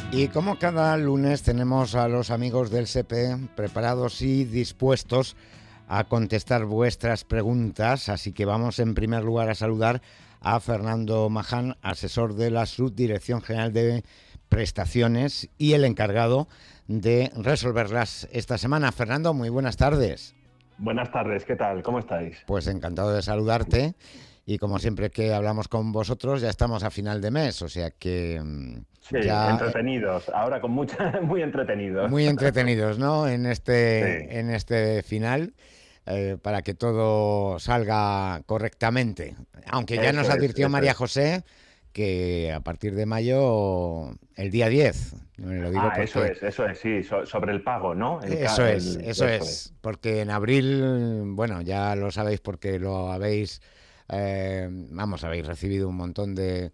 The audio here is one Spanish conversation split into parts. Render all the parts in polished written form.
Y como cada lunes tenemos a los amigos del SEPE preparados y dispuestos a contestar vuestras preguntas, así que vamos en primer lugar a saludar a Fernando Maján, asesor de la Subdirección General de Prestaciones y el encargado de resolverlas esta semana. Fernando, muy buenas tardes. Buenas tardes, ¿qué tal? ¿Cómo estáis? Pues encantado de saludarte. Y como siempre que hablamos con vosotros, ya estamos a final de mes, o sea que Sí, ya entretenidos, ahora con muy entretenidos. muy entretenidos, ¿no? En Sí, este final, para que todo salga correctamente. Aunque ya nos advirtió María José que a partir de mayo, el día 10, lo digo porque... Eso es, sí, sobre el pago, ¿no? Eso es, porque en abril, bueno, ya lo sabéis porque lo habéis... habéis recibido un montón de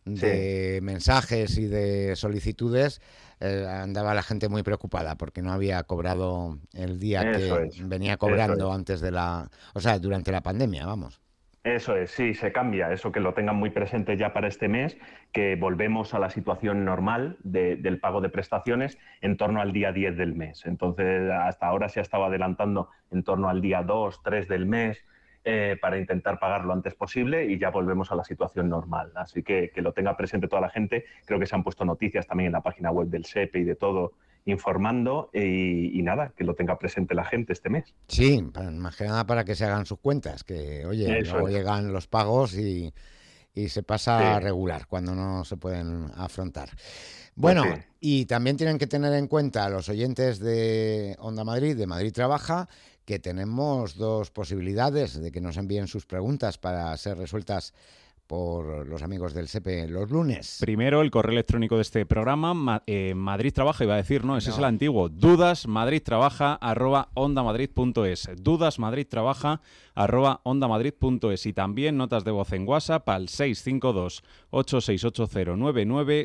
mensajes y de solicitudes. Andaba la gente muy preocupada porque no había cobrado el día que venía cobrando antes de durante la pandemia, vamos. Eso es, sí, se cambia, eso que lo tengan muy presente ya para este mes, que volvemos a la situación normal del pago de prestaciones en torno al día 10 del mes. Entonces, hasta ahora se ha estado adelantando en torno al día 2, 3 del mes, para intentar pagar lo antes posible y ya volvemos a la situación normal. Así que lo tenga presente toda la gente. Creo que se han puesto noticias también en la página web del SEPE y de todo informando y nada, que lo tenga presente la gente este mes. Sí, más que nada para que se hagan sus cuentas, que oye, luego llegan los pagos y se pasa a regular cuando no se pueden afrontar. Bueno, pues y también tienen que tener en cuenta los oyentes de Onda Madrid, de Madrid Trabaja, que tenemos dos posibilidades de que nos envíen sus preguntas para ser resueltas por los amigos del SEPE los lunes. Primero, el correo electrónico de este programa, Madrid Trabaja, iba a decir, no, ese es el antiguo, dudasmadridtrabaja@ondamadrid.es, dudasmadridtrabaja@ondamadrid.es, y también notas de voz en WhatsApp al 652-868099,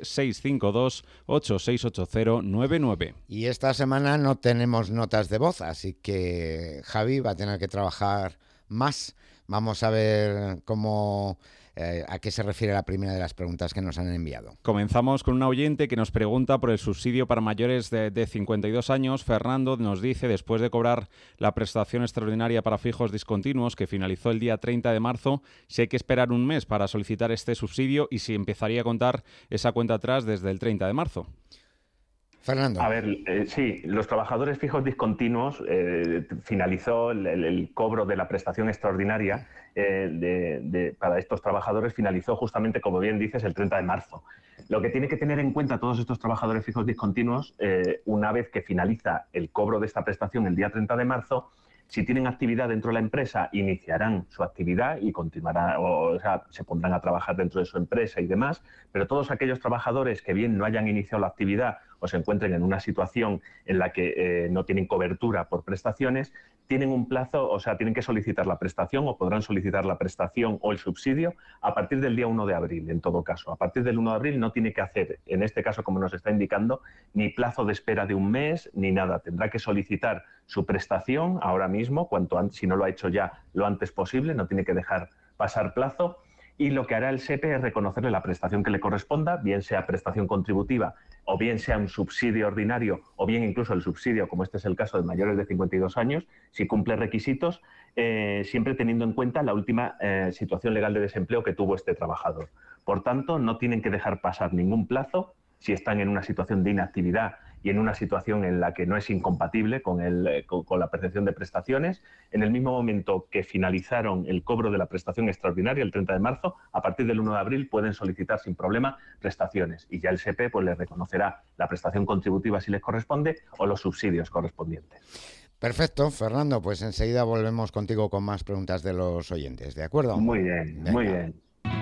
652-868099. Y esta semana no tenemos notas de voz, así que Javi va a tener que trabajar más. Vamos a ver cómo... ¿a qué se refiere la primera de las preguntas que nos han enviado? Comenzamos con una oyente que nos pregunta por el subsidio para mayores de 52 años. Fernando nos dice, después de cobrar la prestación extraordinaria para fijos discontinuos que finalizó el día 30 de marzo, si hay que esperar un mes para solicitar este subsidio y si empezaría a contar esa cuenta atrás desde el 30 de marzo. Fernando. A ver, sí, los trabajadores fijos discontinuos finalizó el cobro de la prestación extraordinaria para estos trabajadores, finalizó justamente, como bien dices, el 30 de marzo. Lo que tiene que tener en cuenta todos estos trabajadores fijos discontinuos, una vez que finaliza el cobro de esta prestación el día 30 de marzo, si tienen actividad dentro de la empresa, iniciarán su actividad y continuarán, o sea, se pondrán a trabajar dentro de su empresa y demás, pero todos aquellos trabajadores que bien no hayan iniciado la actividad o se encuentren en una situación en la que no tienen cobertura por prestaciones, tienen un plazo, o sea, tienen que solicitar la prestación o podrán solicitar la prestación o el subsidio a partir del día 1 de abril, en todo caso. A partir del 1 de abril no tiene que hacer, en este caso, como nos está indicando, ni plazo de espera de un mes ni nada. Tendrá que solicitar su prestación ahora mismo, cuanto antes, si no lo ha hecho ya, lo antes posible, no tiene que dejar pasar plazo. Y lo que hará el SEPE es reconocerle la prestación que le corresponda, bien sea prestación contributiva o bien sea un subsidio ordinario o bien incluso el subsidio, como este es el caso de mayores de 52 años, si cumple requisitos, siempre teniendo en cuenta la última situación legal de desempleo que tuvo este trabajador. Por tanto, no tienen que dejar pasar ningún plazo si están en una situación de inactividad y en una situación en la que no es incompatible con la percepción de prestaciones. En el mismo momento que finalizaron el cobro de la prestación extraordinaria, el 30 de marzo, a partir del 1 de abril pueden solicitar sin problema prestaciones y ya el SEPE pues, les reconocerá la prestación contributiva si les corresponde o los subsidios correspondientes. Perfecto, Fernando, pues enseguida volvemos contigo con más preguntas de los oyentes, ¿de acuerdo? Muy bien, venga. Muy bien.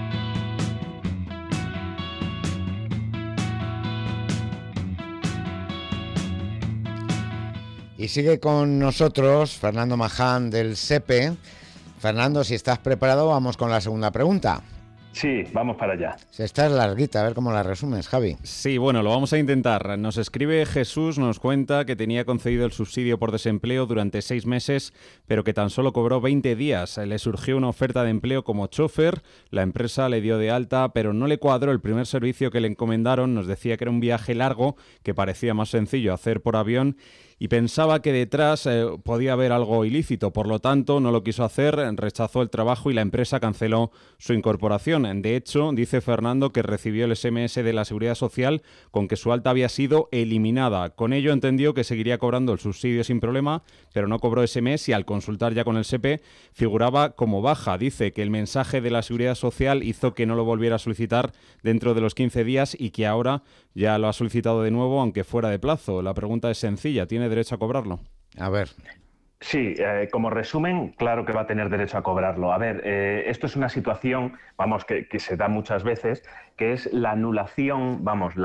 Y sigue con nosotros Fernando Maján del SEPE. Fernando, si estás preparado, vamos con la segunda pregunta. Sí, vamos para allá. Esta es larguita, a ver cómo la resumes, Javi. Sí, bueno, lo vamos a intentar. Nos escribe Jesús, nos cuenta que tenía concedido el subsidio por desempleo durante 6 meses, pero que tan solo cobró 20 días. Le surgió una oferta de empleo como chofer, la empresa le dio de alta, pero no le cuadró el primer servicio que le encomendaron. Nos decía que era un viaje largo, que parecía más sencillo hacer por avión, y pensaba que detrás podía haber algo ilícito. Por lo tanto, no lo quiso hacer, rechazó el trabajo y la empresa canceló su incorporación. De hecho, dice Fernando que recibió el SMS de la Seguridad Social con que su alta había sido eliminada. Con ello entendió que seguiría cobrando el subsidio sin problema, pero no cobró ese mes y al consultar ya con el SEPE figuraba como baja. Dice que el mensaje de la Seguridad Social hizo que no lo volviera a solicitar dentro de los 15 días y que ahora ya lo ha solicitado de nuevo, aunque fuera de plazo. La pregunta es sencilla, ¿tiene derecho a cobrarlo? A ver. Sí, como resumen, claro que va a tener derecho a cobrarlo. A ver, esto es una situación, vamos, que se da muchas veces, que es la anulación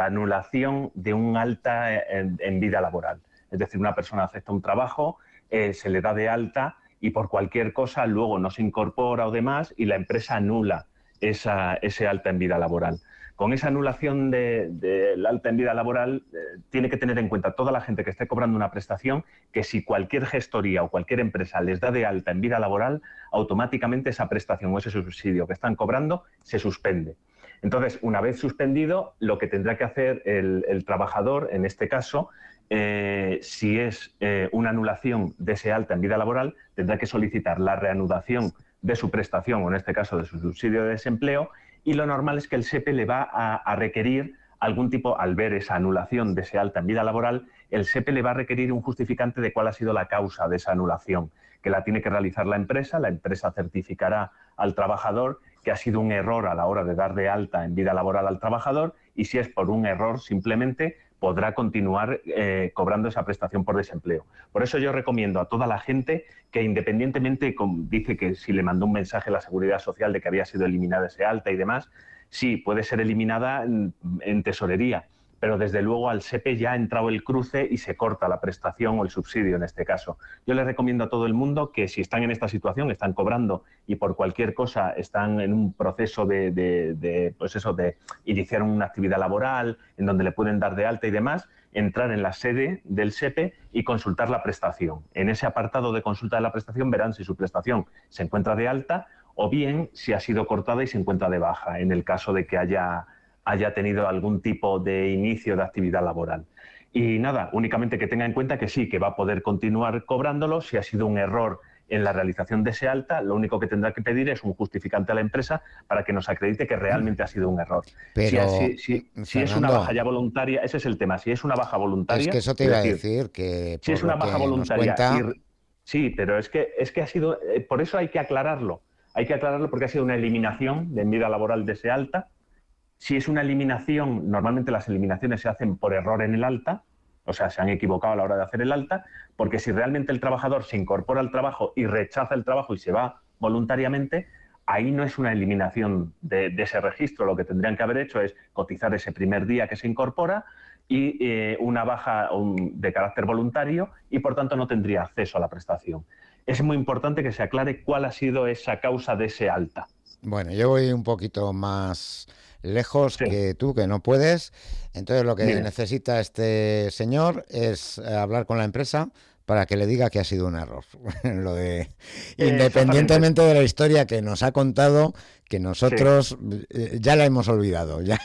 de un alta en vida laboral. Es decir, una persona acepta un trabajo, se le da de alta y por cualquier cosa luego no se incorpora o demás y la empresa anula ese alta en vida laboral. Con esa anulación del alta en vida laboral, tiene que tener en cuenta toda la gente que esté cobrando una prestación que si cualquier gestoría o cualquier empresa les da de alta en vida laboral, automáticamente esa prestación o ese subsidio que están cobrando se suspende. Entonces, una vez suspendido, lo que tendrá que hacer el trabajador, en este caso, si es una anulación de ese alta en vida laboral, tendrá que solicitar la reanudación de su prestación, o en este caso de su subsidio de desempleo, y lo normal es que el SEPE le va a requerir algún tipo, al ver esa anulación de ese alta en vida laboral, el SEPE le va a requerir un justificante de cuál ha sido la causa de esa anulación, que la tiene que realizar la empresa certificará al trabajador que ha sido un error a la hora de dar de alta en vida laboral al trabajador y si es por un error simplemente podrá continuar cobrando esa prestación por desempleo. Por eso yo recomiendo a toda la gente que independientemente, dice que si le mandó un mensaje a la Seguridad Social de que había sido eliminada ese alta y demás, sí, puede ser eliminada en tesorería, pero desde luego al SEPE ya ha entrado el cruce y se corta la prestación o el subsidio en este caso. Yo les recomiendo a todo el mundo que si están en esta situación, están cobrando y por cualquier cosa están en un proceso de iniciar una actividad laboral en donde le pueden dar de alta y demás, entrar en la sede del SEPE y consultar la prestación. En ese apartado de consulta de la prestación verán si su prestación se encuentra de alta o bien si ha sido cortada y se encuentra de baja, en el caso de que haya tenido algún tipo de inicio de actividad laboral. Y nada, únicamente que tenga en cuenta que sí, que va a poder continuar cobrándolo. Si ha sido un error en la realización de ese alta, lo único que tendrá que pedir es un justificante a la empresa para que nos acredite que realmente ha sido un error. Pero, si es una baja ya voluntaria, ese es el tema. Si es una baja voluntaria... Es que eso te iba a decir, que si es una baja voluntaria... Cuenta... Sí, pero es que ha sido... por eso hay que aclararlo. Hay que aclararlo porque ha sido una eliminación de vida laboral de ese alta. Si es una eliminación, normalmente las eliminaciones se hacen por error en el alta, o sea, se han equivocado a la hora de hacer el alta, porque si realmente el trabajador se incorpora al trabajo y rechaza el trabajo y se va voluntariamente, ahí no es una eliminación de ese registro. Lo que tendrían que haber hecho es cotizar ese primer día que se incorpora y una baja de carácter voluntario y, por tanto, no tendría acceso a la prestación. Es muy importante que se aclare cuál ha sido esa causa de ese alta. Bueno, yo voy un poquito más lejos que tú, que no puedes. Entonces lo que necesita este señor es hablar con la empresa para que le diga que ha sido un error. Lo de independientemente de la historia que nos ha contado, que nosotros ya la hemos olvidado, ya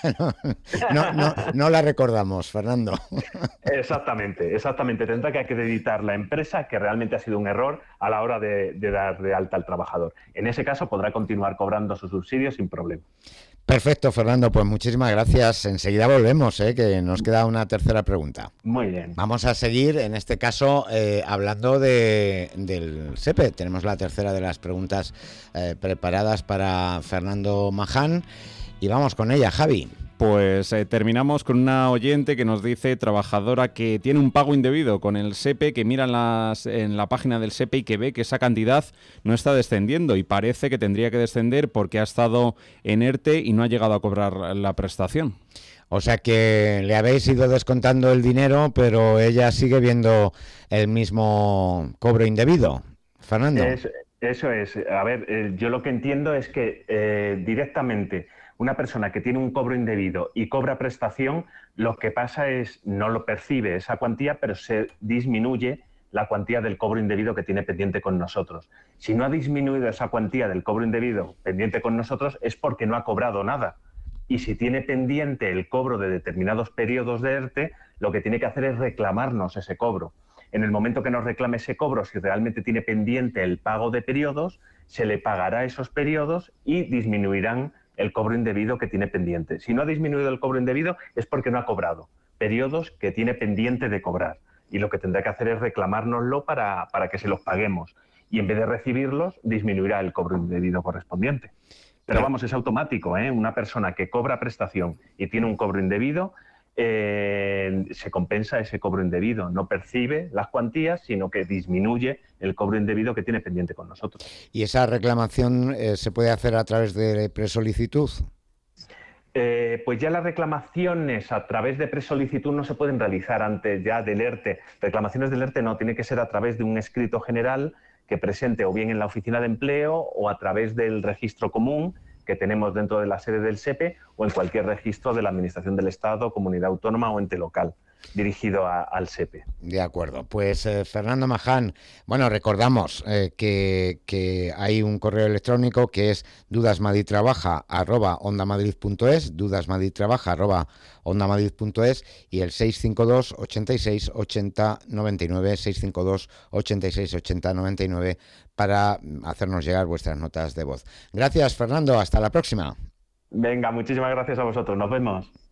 no la recordamos, Fernando. Exactamente. Tendrá que acreditar la empresa que realmente ha sido un error a la hora de dar de alta al trabajador. En ese caso podrá continuar cobrando su subsidio sin problema. Perfecto, Fernando, pues muchísimas gracias. Enseguida volvemos, que nos queda una tercera pregunta. Muy bien. Vamos a seguir, en este caso, hablando del SEPE. Tenemos la tercera de las preguntas preparadas para Fernando Maján y vamos con ella, Javi. Pues terminamos con una oyente que nos dice, trabajadora que tiene un pago indebido con el SEPE, que mira en la página del SEPE y que ve que esa cantidad no está descendiendo y parece que tendría que descender porque ha estado en ERTE y no ha llegado a cobrar la prestación. O sea que le habéis ido descontando el dinero, pero ella sigue viendo el mismo cobro indebido, Fernando. Eso es. A ver, yo lo que entiendo es que directamente una persona que tiene un cobro indebido y cobra prestación, lo que pasa es no lo percibe esa cuantía, pero se disminuye la cuantía del cobro indebido que tiene pendiente con nosotros. Si no ha disminuido esa cuantía del cobro indebido pendiente con nosotros es porque no ha cobrado nada. Y si tiene pendiente el cobro de determinados periodos de ERTE, lo que tiene que hacer es reclamarnos ese cobro. En el momento que nos reclame ese cobro, si realmente tiene pendiente el pago de periodos, se le pagará esos periodos y disminuirán el cobro indebido que tiene pendiente. Si no ha disminuido el cobro indebido es porque no ha cobrado periodos que tiene pendiente de cobrar. Y lo que tendrá que hacer es reclamárnoslo para que se los paguemos. Y en vez de recibirlos, disminuirá el cobro indebido correspondiente. Pero vamos, es automático, ¿eh? Una persona que cobra prestación y tiene un cobro indebido, se compensa ese cobro indebido. No percibe las cuantías, sino que disminuye el cobro indebido que tiene pendiente con nosotros. ¿Y esa reclamación se puede hacer a través de presolicitud? Pues ya las reclamaciones a través de presolicitud no se pueden realizar antes ya del ERTE. Reclamaciones del ERTE no, tiene que ser a través de un escrito general que presente o bien en la oficina de empleo o a través del registro común que tenemos dentro de la sede del SEPE o en cualquier registro de la Administración del Estado, comunidad autónoma o ente local dirigido al SEPE. De acuerdo. Pues Fernando Maján, bueno, recordamos que hay un correo electrónico que es dudasmadridtrabaja@ondamadrid.es, dudasmadridtrabaja@ondamadrid.es y el 652 86 80 99, 652 86 80 99 para hacernos llegar vuestras notas de voz. Gracias, Fernando. Hasta la próxima. Venga, muchísimas gracias a vosotros. Nos vemos.